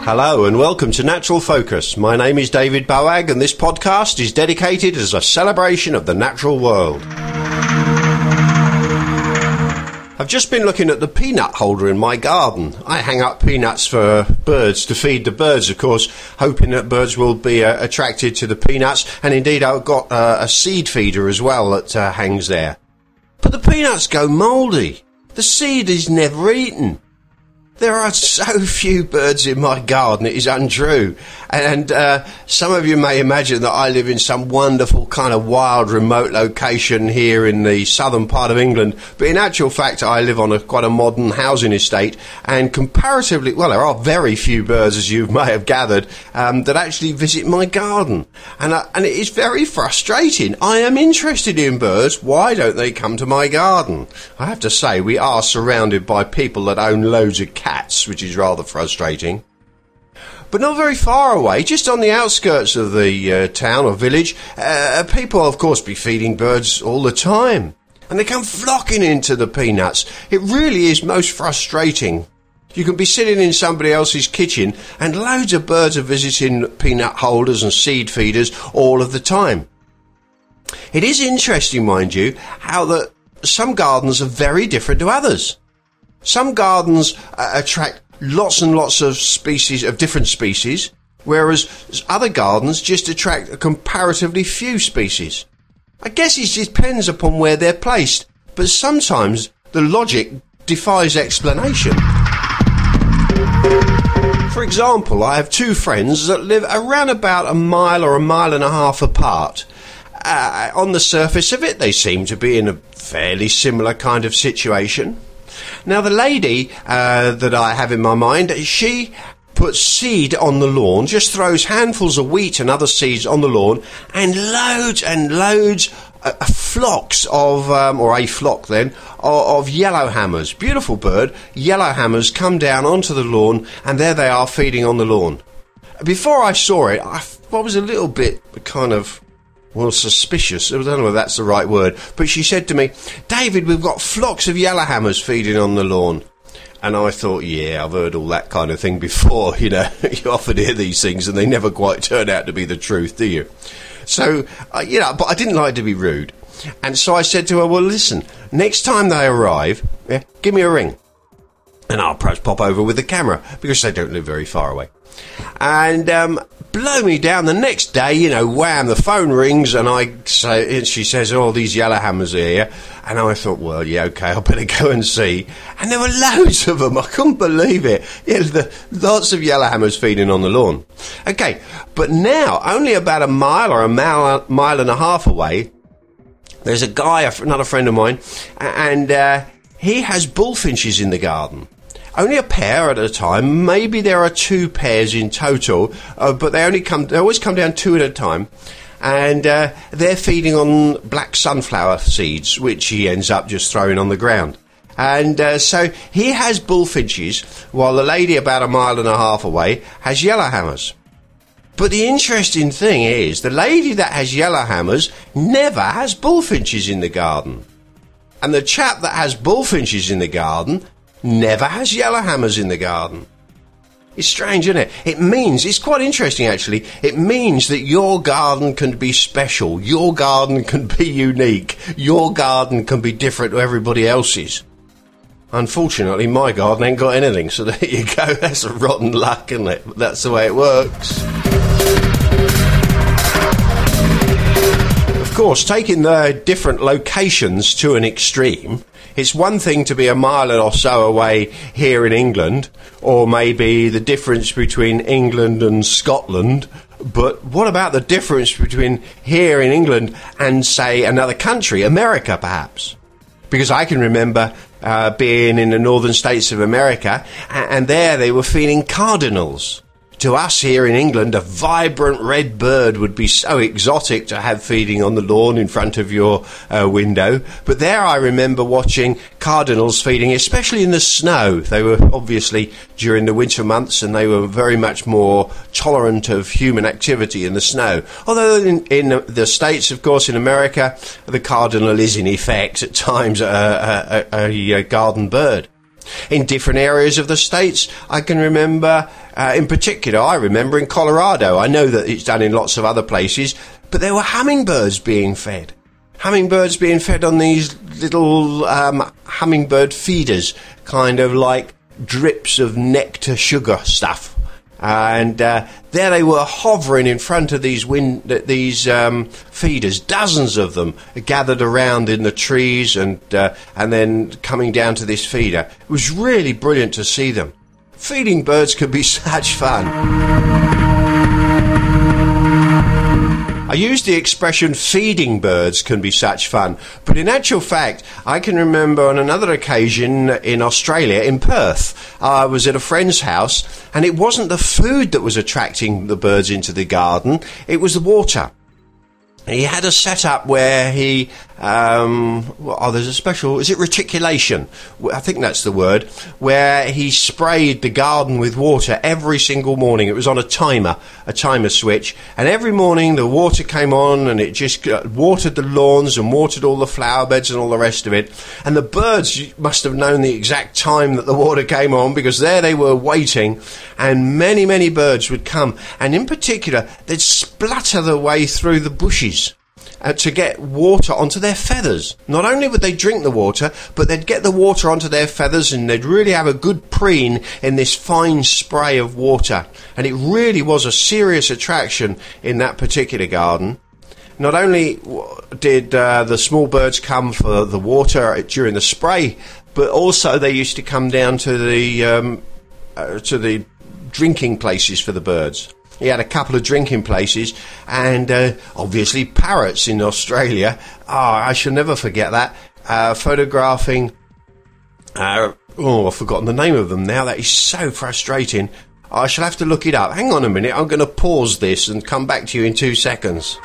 Hello and welcome to Natural Focus. My name is David Boag and this podcast is dedicated as a celebration of the natural world. I've just been looking at the peanut holder in my garden. I hang up peanuts for birds to feed the birds, of course, hoping that birds will be attracted to the peanuts. And indeed, I've got a seed feeder as well that hangs there. But the peanuts go mouldy. The seed is never eaten. There are so few birds in my garden, it is untrue. And some of you may imagine that I live in some wonderful kind of wild, remote location here in the southern part of England. But in actual fact, I live on quite a modern housing estate. And comparatively, well, there are very few birds, as you may have gathered, that actually visit my garden. And it is very frustrating. I am interested in birds. Why don't they come to my garden? I have to say, we are surrounded by people that own loads of cats, which is rather frustrating. But not very far away, just on the outskirts of the town or village, people of course be feeding birds all the time. And they come flocking into the peanuts. It really is most frustrating. You can be sitting in somebody else's kitchen and loads of birds are visiting peanut holders and seed feeders all of the time. It is interesting, mind you, how that some gardens are very different to others. Some gardens attract lots and lots of species, of different species, whereas other gardens just attract a comparatively few species. I guess it depends upon where they're placed, but sometimes the logic defies explanation. For example, I have two friends that live around about a mile or a mile and a half apart. On the surface of it, they seem to be in a fairly similar kind of situation. Now, the lady that I have in my mind, she puts seed on the lawn, just throws handfuls of wheat and other seeds on the lawn, and loads, flocks of, or a flock then, of yellowhammers. Beautiful bird. Yellowhammers come down onto the lawn, and there they are feeding on the lawn. Before I saw it, I was a little bit kind of, well, suspicious. I don't know if that's the right word. But she said to me, "David, we've got flocks of yellowhammers feeding on the lawn." And I thought, yeah, I've heard all that kind of thing before. You know, you often hear these things and they never quite turn out to be the truth, do you? So, but I didn't like to be rude. And so I said to her, well, listen, next time they arrive, give me a ring. And I'll perhaps pop over with the camera because they don't live very far away. And blow me down the next day, wham, the phone rings and she says, oh, these yellowhammers are here. And I thought, well, yeah, okay, I better go and see. And there were loads of them. I couldn't believe it. Lots of yellowhammers feeding on the lawn. Okay, but now, only about a mile or a mile and a half away, there's a guy, another friend of mine, and he has bullfinches in the garden. Only a pair at a time. Maybe there are two pairs in total, but they always come down two at a time. And they're feeding on black sunflower seeds, which he ends up just throwing on the ground. And so he has bullfinches, while the lady about a mile and a half away has yellowhammers. But the interesting thing is, the lady that has yellowhammers never has bullfinches in the garden. And the chap that has bullfinches in the garden never has yellowhammers in the garden. It's strange, isn't it? It's quite interesting actually, it means that your garden can be special, your garden can be unique, your garden can be different to everybody else's. Unfortunately, my garden ain't got anything, so there you go, that's a rotten luck, isn't it? But that's the way it works. Of course, taking the different locations to an extreme, it's one thing to be a mile or so away here in England, or maybe the difference between England and Scotland, but what about the difference between here in England and, say, another country, America perhaps? Because I can remember being in the northern states of America, and there they were feeding cardinals. To us here in England, a vibrant red bird would be so exotic to have feeding on the lawn in front of your window. But there I remember watching cardinals feeding, especially in the snow. They were obviously during the winter months and they were very much more tolerant of human activity in the snow. Although in the States, of course, in America, the cardinal is in effect at times a garden bird. In different areas of the States, I can remember, in particular, I remember in Colorado. I know that it's done in lots of other places, but there were hummingbirds being fed. Hummingbirds being fed on these little hummingbird feeders, kind of like drips of nectar sugar stuff. And there they were hovering in front of these feeders, dozens of them gathered around in the trees and then coming down to this feeder. It was really brilliant to see them. Feeding birds could be such fun. I use the expression feeding birds can be such fun, but in actual fact, I can remember on another occasion in Australia, in Perth, I was at a friend's house, and it wasn't the food that was attracting the birds into the garden, it was the water. He had a setup where he, there's a special, is it reticulation? I think that's the word, where he sprayed the garden with water every single morning. It was on a timer switch, and every morning the water came on and it just watered the lawns and watered all the flower beds and all the rest of it. And the birds must have known the exact time that the water came on, because there they were waiting, and many, many birds would come, and in particular, they'd splutter their way through the bushes to get water onto their feathers. Not only would they drink the water, but they'd get the water onto their feathers, and they'd really have a good preen in this fine spray of water. And it really was a serious attraction in that particular garden. Not only did the small birds come for the water during the spray, but also they used to come down to the drinking places for the birds. He had a couple of drinking places, and obviously parrots in Australia. I shall never forget that. Photographing... I've forgotten the name of them now. That is so frustrating. I shall have to look it up. Hang on a minute. I'm going to pause this and come back to you in 2 seconds.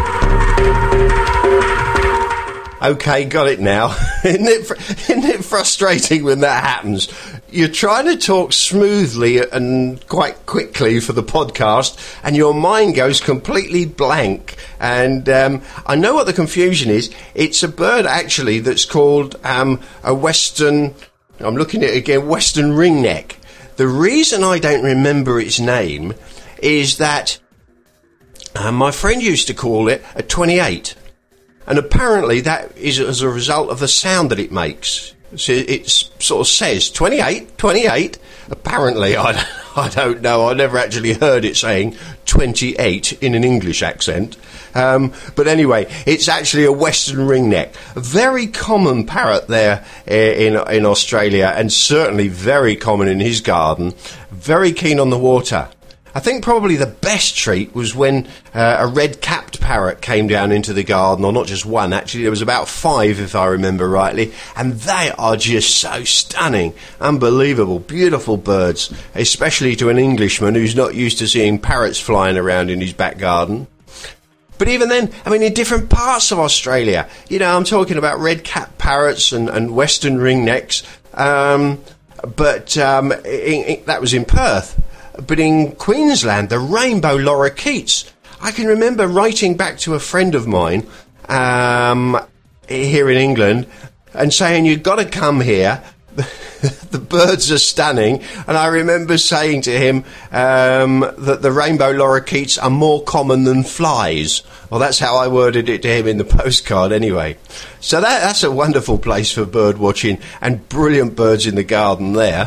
Okay, got it now. Isn't it frustrating when that happens? You're trying to talk smoothly and quite quickly for the podcast, and your mind goes completely blank. And I know what the confusion is. It's a bird, actually, that's called a western... I'm looking at it again, western ringneck. The reason I don't remember its name is that my friend used to call it a 28. And apparently that is as a result of the sound that it makes. So it sort of says 28, 28. Apparently, I don't know. I never actually heard it saying 28 in an English accent. But anyway, it's actually a western ringneck. A very common parrot there in Australia, and certainly very common in his garden. Very keen on the water. I think probably the best treat was when a red-capped parrot came down into the garden, or not just one, actually, there was about 5, if I remember rightly, and they are just so stunning, unbelievable, beautiful birds, especially to an Englishman who's not used to seeing parrots flying around in his back garden. But even then, I mean, in different parts of Australia, I'm talking about red-capped parrots and western ringnecks, that was in Perth. But in Queensland, the rainbow lorikeets. I can remember writing back to a friend of mine here in England and saying, you've got to come here. The birds are stunning. And I remember saying to him that the rainbow lorikeets are more common than flies. Well, that's how I worded it to him in the postcard anyway. So that's a wonderful place for bird watching, and brilliant birds in the garden there.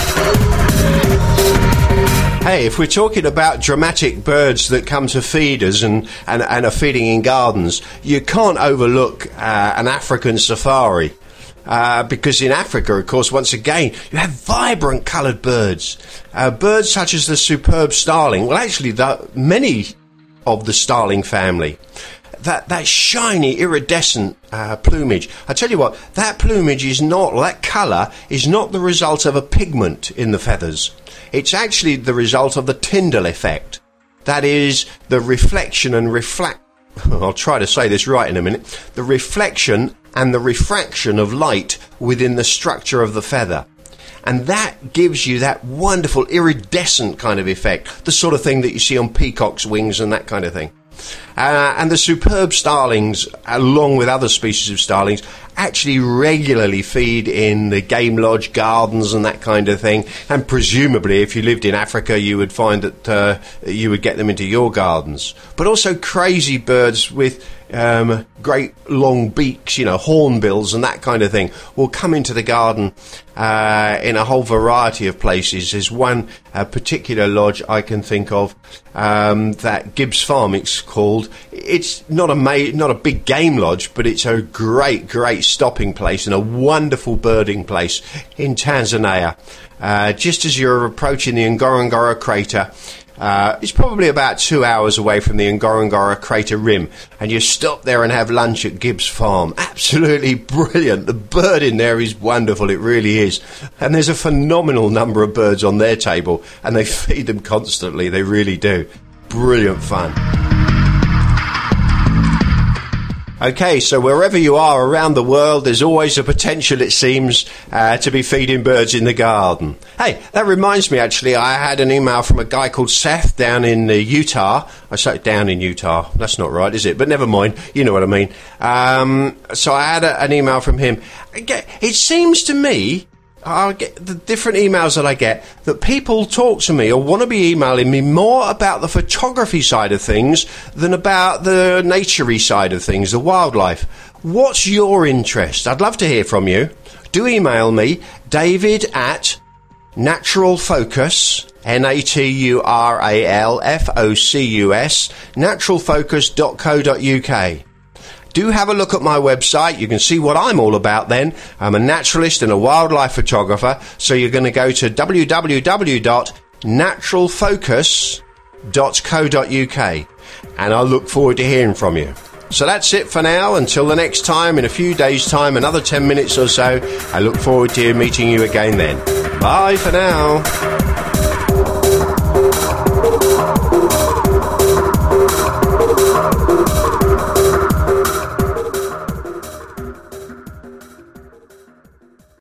Hey, if we're talking about dramatic birds that come to feeders and are feeding in gardens, you can't overlook an African safari. Because in Africa, of course, once again, you have vibrant coloured birds. Birds such as the superb starling. Well, actually, many of the starling family. That shiny, iridescent plumage. I tell you what, that colour is not the result of a pigment in the feathers. It's actually the result of the Tyndall effect. That is the reflection and I'll try to say this right in a minute. The reflection and the refraction of light within the structure of the feather. And that gives you that wonderful iridescent kind of effect. The sort of thing that you see on peacock's wings and that kind of thing. And the superb starlings, along with other species of starlings, actually regularly feed in the game lodge gardens and that kind of thing. And presumably, if you lived in Africa, you would find that you would get them into your gardens. But also crazy birds with great long beaks, hornbills and that kind of thing, will come into the garden in a whole variety of places. There's one particular lodge I can think of that Gibbs Farm, it's called. It's not a big game lodge, but it's a great stopping place and a wonderful birding place in Tanzania. Just as you're approaching the Ngorongoro crater, it's probably about 2 hours away from the Ngorongoro crater rim, and you stop there and have lunch at Gibbs Farm. Absolutely brilliant. The bird in there is wonderful, it really is. And there's a phenomenal number of birds on their table, and they feed them constantly, they really do. Brilliant fun. Okay, so wherever you are around the world, there's always a potential, it seems, to be feeding birds in the garden. Hey, that reminds me, actually, I had an email from a guy called Seth down in Utah. I say down in Utah. That's not right, is it? But never mind. You know what I mean. So I had an email from him. It seems to me, I'll get the different emails that I get, that people talk to me or want to be emailing me more about the photography side of things than about the naturey side of things, the wildlife. What's your interest? I'd love to hear from you. Do email me, David at naturalfocus, naturalfocus, naturalfocus.co.uk. Do have a look at my website. You can see what I'm all about then. I'm a naturalist and a wildlife photographer. So you're going to go to www.naturalfocus.co.uk. And I look forward to hearing from you. So that's it for now. Until the next time, in a few days' time, another 10 minutes or so, I look forward to meeting you again then. Bye for now.